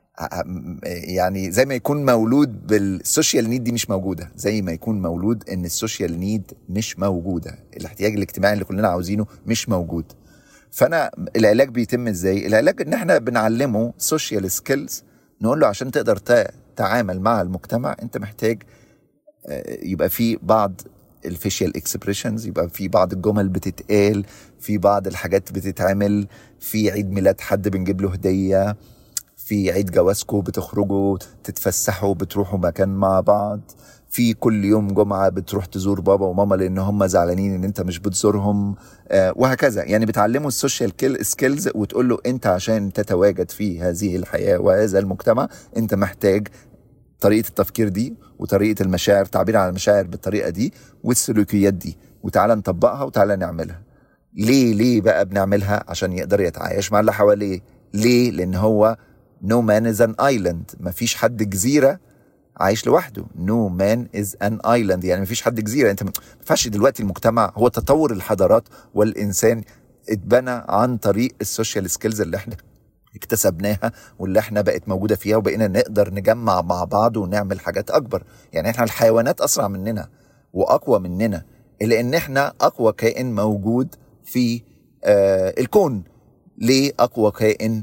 يعني زي ما يكون مولود بالسوشيال نيد دي مش موجوده، زي ما يكون مولود ان السوشيال نيد مش موجوده، الاحتياج الاجتماعي اللي كلنا عاوزينه مش موجود. فانا العلاج بيتم ازاي؟ العلاج ان احنا بنعلمه سوشيال سكيلز، نقول له عشان تقدر تتعامل مع المجتمع انت محتاج يبقى في بعض الفيشيال اكسبريشنز، يبقى في بعض الجمل بتتقال، في بعض الحاجات بتتعمل، في عيد ميلاد حد بنجيب له هدية، في عيد جوازكو بتخرجوا تتفسحوا بتروحوا مكان مع بعض، في كل يوم جمعة بتروح تزور بابا وماما لان هم زعلانين ان انت مش بتزورهم، وهكذا. يعني بتعلموا السوشيال سكيلز وتقول له انت عشان تتواجد في هذه الحياة وهذا المجتمع انت محتاج طريقة التفكير دي وطريقة المشاعر، تعبير عن المشاعر بالطريقة دي والسلوكيات دي، وتعالى نطبقها وتعالى نعملها. ليه بقى بنعملها؟ عشان يقدر يتعايش مع اللي حواليه. ليه؟ لان هو no man is an island، مفيش حد جزيرة عايش لوحده. no man is an island، يعني مفيش حد جزيرة. انت مفيش دلوقتي المجتمع هو تطور الحضارات والإنسان اتبنى عن طريق السوشيال سكيلز اللي احنا اكتسبناها واللي احنا بقت موجودة فيها، وبقينا نقدر نجمع مع بعض ونعمل حاجات أكبر. يعني احنا الحيوانات أسرع مننا وأقوى مننا، إلا إن احنا أقوى كائن موجود في الكون. ليه أقوى كائن؟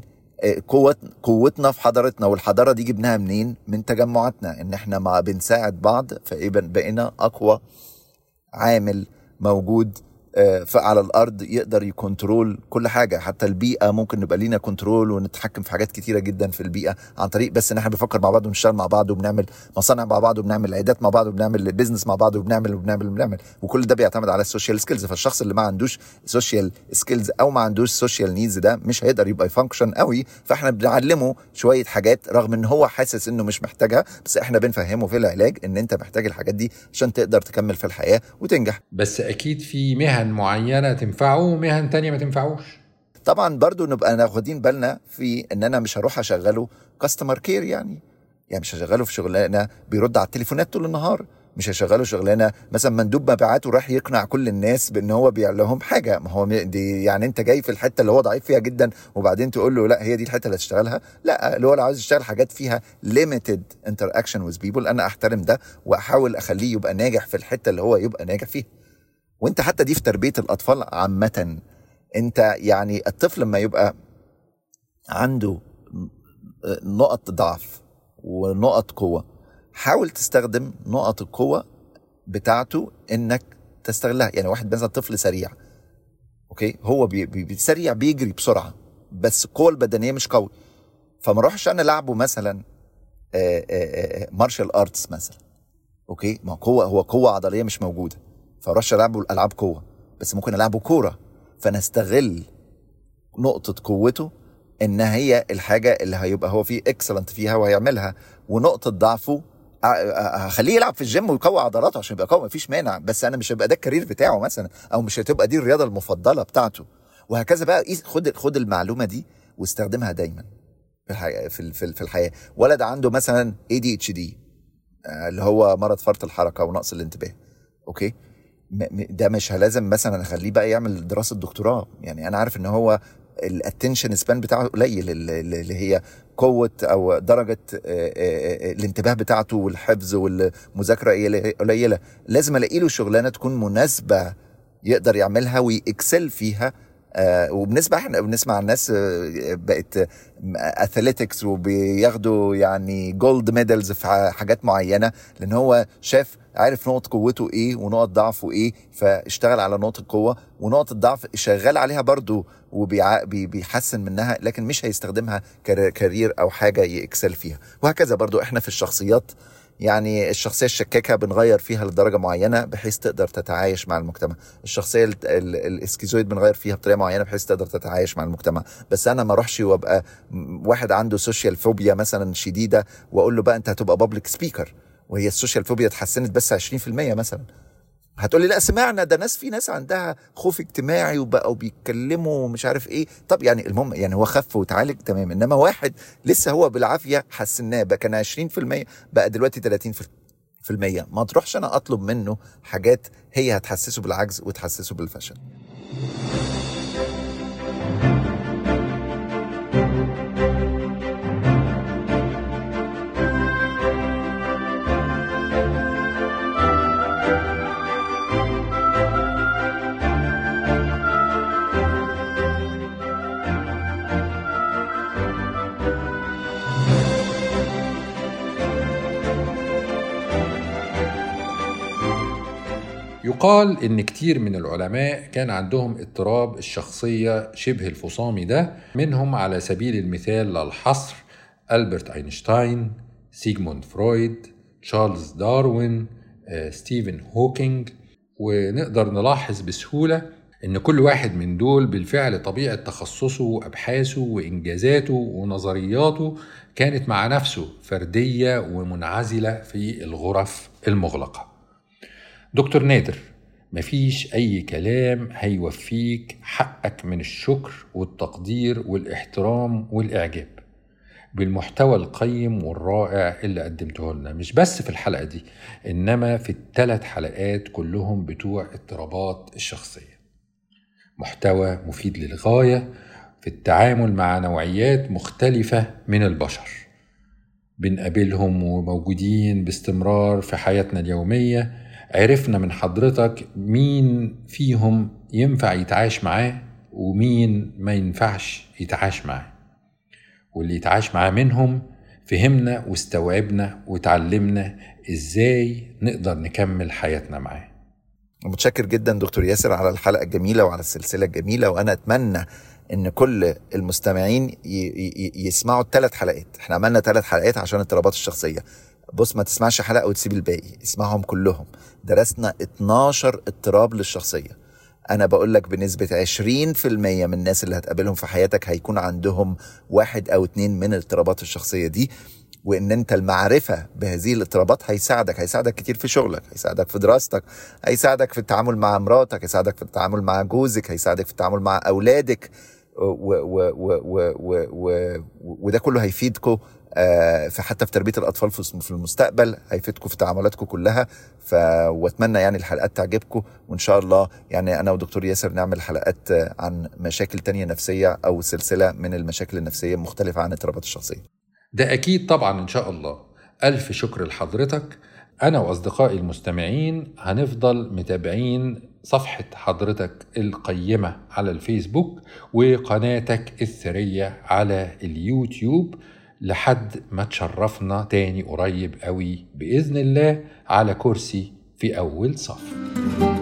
قوتنا في حضارتنا، والحضارة دي جبناها منين؟ من تجمعاتنا، إن احنا مع بنساعد بعض، فبقينا أقوى عامل موجود على الارض يقدر يكنترول كل حاجه. حتى البيئه ممكن نبقى لينا كنترول ونتحكم في حاجات كتيره جدا في البيئه عن طريق بس ان احنا بنفكر مع بعض ونشتغل مع بعض وبنعمل مصانع مع بعض وبنعمل عيادات مع بعض وبنعمل بيزنس مع بعض وبنعمل وكل ده بيعتمد على السوشيال سكيلز. فالشخص اللي ما عندوش سوشيال سكيلز او ما عندوش سوشيال نيدز ده مش هيقدر يبقى يفانكشن قوي. فاحنا بنعلمه شويه حاجات رغم ان هو حاسس انه مش محتاجها، بس احنا بنفهمه في العلاج ان انت محتاج الحاجات دي عشان تقدر تكمل في الحياه وتنجح. بس اكيد في مهن معينه تنفعه ومهن تانية ما تنفعوش. طبعا برضو نبقى ناخدين بالنا في ان انا مش هروح اشغله كاستمر كير، يعني مش هشغله في شغلانه بيرد على التليفونات طول النهار، مش هشغله شغلانه مثلا مندوب مبيعات وراح يقنع كل الناس بان هو بيع لهم حاجه. ما هو دي يعني انت جاي في الحته اللي هو ضعيف فيها جدا وبعدين تقول له لا هي دي الحته اللي هتشتغلها؟ لا، اللي هو عاوز يشتغل حاجات فيها limited interaction with people، انا احترم ده واحاول اخليه يبقى ناجح في الحته اللي هو يبقى ناجح فيها. وانت حتى دي في تربيه الاطفال عامه، انت يعني الطفل لما يبقى عنده نقط ضعف ونقط قوة، حاول تستخدم نقط القوة بتاعته انك تستغلها. يعني واحد مثلا طفل سريع، اوكي، هو سريع بيجري بسرعة بس القوة البدنية مش قوي، فما اروحش انا لعبه مثلا مارشال ارتس مثلا، اوكي، ما هو قوة عضلية مش موجودة، فاروحش العبه الالعاب قوة، بس ممكن العبه كورة، فنستغل نقطة قوته ان هي الحاجة اللي هيبقى هو فيه اكسلنت فيها وهيعملها، ونقطة ضعفه هخليه يلعب في الجيم ويقوي عضلاته عشان يبقى قوي، مفيش مانع، بس انا مش هيبقى ده الكارير بتاعه مثلا، او مش هتبقى دي الرياضة المفضلة بتاعته، وهكذا بقى. خد المعلومة دي واستخدمها دايما. في الحياه. ولد عنده مثلا ADHD اللي هو مرض فرط الحركه ونقص الانتباه، اوكي، ده مش لازم مثلا اخليه بقى يعمل دراسه دكتوراه. يعني انا عارف ان هو الاتنشن سبان بتاعه قليل، اللي هي قوه او درجه الانتباه بتاعته والحفظ والمذاكره قليله. لازم الاقي له شغلانه تكون مناسبه يقدر يعملها ويكسل فيها. وبنسبة احنا بنسمع الناس بقت اثليتكس وبياخدوا يعني جولد ميدالز في حاجات معينة، لان هو شاف عارف نقط قوته ايه ونقط ضعفه ايه، فاشتغل على نقط القوة ونقط الضعف شغال عليها برضو وبيحسن منها، لكن مش هيستخدمها كارير او حاجة يكسل فيها. وهكذا برضو احنا في الشخصيات، يعني الشخصية الشكاكة بنغير فيها لدرجة معينة بحيث تقدر تتعايش مع المجتمع، الشخصية الاسكيزويد بنغير فيها بطريقة معينة بحيث تقدر تتعايش مع المجتمع. بس أنا ما اروحش وابقى واحد عنده سوشيال فوبيا مثلا شديدة وأقول له بقى أنت هتبقى بابليك سبيكر وهي السوشيال فوبيا اتحسنت بس 20% مثلا. هتقولي لا سمعنا ده ناس، في ناس عندها خوف اجتماعي وبقوا بيتكلموا ومش عارف ايه. طب يعني المهم يعني هو خف وتعالج تمام، انما واحد لسه هو بالعافيه حسناه بقى كان 20% بقى دلوقتي 30%، ما تروحش انا اطلب منه حاجات هي هتحسسه بالعجز وتحسسه بالفشل. يقال إن كتير من العلماء كان عندهم اضطراب الشخصية شبه الفصامي ده، منهم على سبيل المثال للحصر ألبرت أينشتاين، سيغموند فرويد، تشارلز داروين، ستيفن هوكينج. ونقدر نلاحظ بسهولة إن كل واحد من دول بالفعل طبيعة تخصصه وأبحاثه وإنجازاته ونظرياته كانت مع نفسه فردية ومنعزلة في الغرف المغلقة. دكتور نادر، مفيش أي كلام هيوفيك حقك من الشكر والتقدير والاحترام والإعجاب بالمحتوى القيم والرائع اللي قدمته لنا، مش بس في الحلقة دي إنما في ال3 حلقات كلهم بتوع اضطرابات الشخصية. محتوى مفيد للغاية في التعامل مع نوعيات مختلفة من البشر بنقابلهم وموجودين باستمرار في حياتنا اليومية. عرفنا من حضرتك مين فيهم ينفع يتعاش معاه ومين ما ينفعش يتعاش معاه، واللي يتعاش معاه منهم فهمنا واستوعبنا وتعلمنا ازاي نقدر نكمل حياتنا معاه. متشكر جدا دكتور ياسر على الحلقة الجميلة وعلى السلسلة الجميلة، وأنا أتمنى إن كل المستمعين يسمعوا ال3 حلقات. احنا عملنا 3 حلقات عشان اضطرابات الشخصية. بص، ما تسمعش حلقة وتسيب الباقي، اسمعهم كلهم. درسنا 12 اضطراب للشخصية. أنا بقول لك بنسبة 20% من الناس اللي هتقابلهم في حياتك هيكون عندهم 1 أو 2 من اضطرابات الشخصية دي، وإن أنت المعرفة بهذه الاضطرابات هيساعدك كتير في شغلك، هيساعدك في دراستك، هيساعدك في التعامل مع مراتك، هيساعدك في التعامل مع جوزك، هيساعدك في التعامل مع أولادك، وده كله هيفيدكم حتى في تربية الأطفال في المستقبل، هيفيدكم في تعاملاتكم كلها. واتمنى يعني الحلقات تعجبكم، وإن شاء الله يعني أنا ودكتور ياسر نعمل حلقات عن مشاكل تانية نفسية أو سلسلة من المشاكل النفسية مختلفة عن اضطرابات الشخصية. ده أكيد طبعا إن شاء الله. ألف شكر لحضرتك. أنا وأصدقائي المستمعين هنفضل متابعين صفحة حضرتك القيمة على الفيسبوك وقناتك الثرية على اليوتيوب لحد ما تشرفنا تاني قريب قوي بإذن الله على كرسي في أول صف.